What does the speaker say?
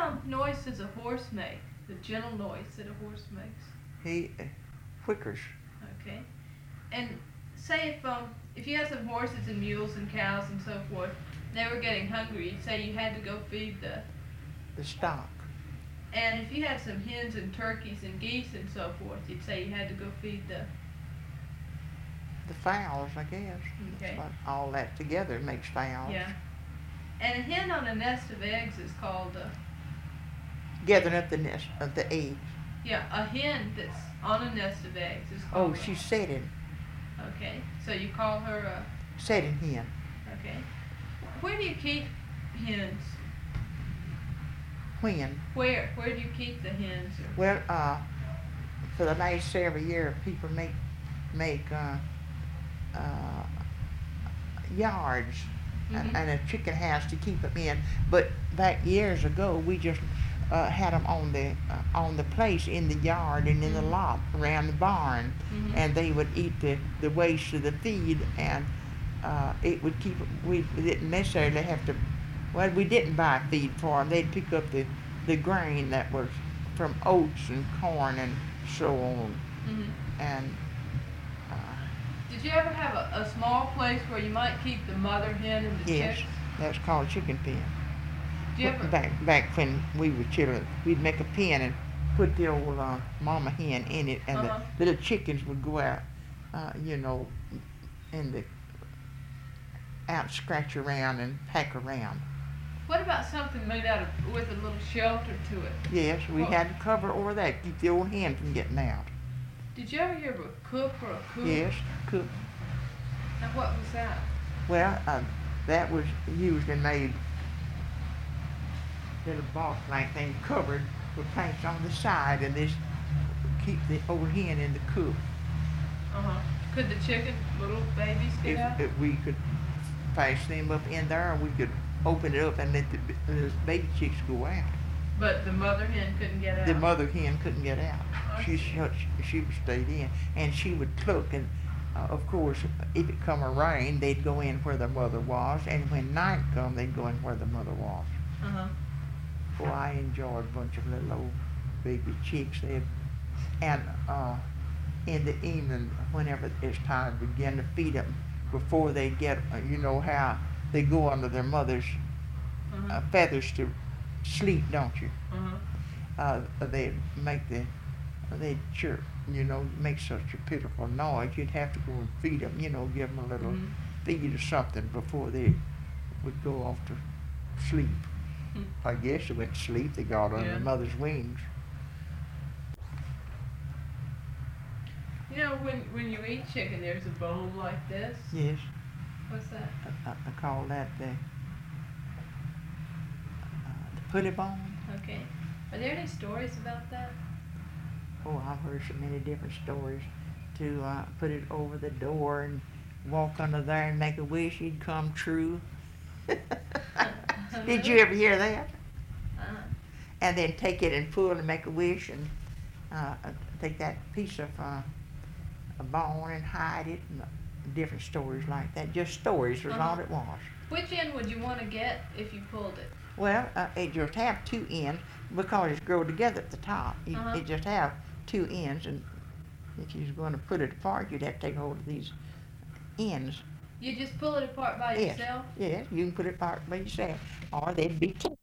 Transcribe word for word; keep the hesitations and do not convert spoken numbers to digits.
um, noise does a horse make? The gentle noise that a horse makes. He uh, whickers. Okay. And say if um if you had some horses and mules and cows and so forth, they were getting hungry. You'd say you had to go feed the The stock. And if you had some hens and turkeys and geese and so forth, you'd say you had to go feed the The fowls, I guess. Okay. That's what all that together makes fowls. Yeah. And a hen on a nest of eggs is called a Gathering up the nest of the eggs. yeah, a hen that's on a nest of eggs is Oh, called a, she's setting. Okay. So you call her a Setting hen. okay. Where do you keep hens? When? Where? Where do you keep the hens? Or? Well, uh, for the last several years, people make make uh, uh, yards Mm-hmm. and, and a chicken house to keep them in. But back years ago, we just uh, had them on the uh, on the place in the yard and in the Mhm. lot around the barn, Mhm. and they would eat the the waste of the feed, and uh, it would keep. We didn't necessarily have to. Well, we didn't buy feed for them. They'd pick up the the grain that was from oats and corn and so on, Mhm. and. Uh, Did you ever have a, a small place where you might keep the mother hen and the Yes, chicks? that's called chicken pen. Do you ever? Back back when we were children, we'd make a pen and put the old uh, mama hen in it, and Uh-huh. the little chickens would go out, uh, you know, in the out scratch around and pack around. What about something made out of with a little shelter to it? Yes, we What? had to cover over that, keep the old hen from getting out. Did you ever hear of a cook or a coop? Yes, cook. Now what was that? Well, uh, that was usually made little box-like thing covered with planks on the side, and this keep the old hen in the coop. Uh huh. Could the chicken, little babies, get If, out? if we could fasten them up in there, we could open it up and let the, b- the baby chicks go out. But the mother hen couldn't get out. The mother hen couldn't get out. I She see. she, she would stay in, and she would cluck. And uh, of course, if it come a rain, they'd go in where the mother was, and when night come, they'd go in where the mother was. Uh huh. Boy, I enjoyed a bunch of little old baby chicks. They and uh, in the evening, whenever it's time to begin to feed them, before they get, uh, you know how they go under their mother's Uh uh, huh. feathers to sleep, don't you? Uh Uh, they'd make the, they'd chirp, you know, make such a pitiful noise. You'd have to go and feed them, you know, give them a huh. little Mhm. feed or something before they would go off to sleep. Hmm. I guess they went to sleep. They got under Yeah. their mother's wings. You know, when when you eat chicken, there's a bone like this. Yes, What's that? I, I, I call that the, uh, the putty bone. Okay. Are there any stories about that? Oh, I've heard so many different stories. To uh, put it over the door and walk under there and make a wish it'd come true. Did you ever hear that? Uh-huh. And then take it and pull and make a wish, and uh, uh, take that piece of uh, a bone and hide it, and uh, different stories like that. Just stories was all Uh-huh. it was. Which end would you want to get if you pulled it? Well, uh, it just have two ends because it's grow together at the top. You, Uh-huh. It just have two ends, and if you was going to put it apart, you'd have to take hold of these ends. You just pull it apart by Yes. yourself? Yes, you can put it apart by yourself, or they'd be two.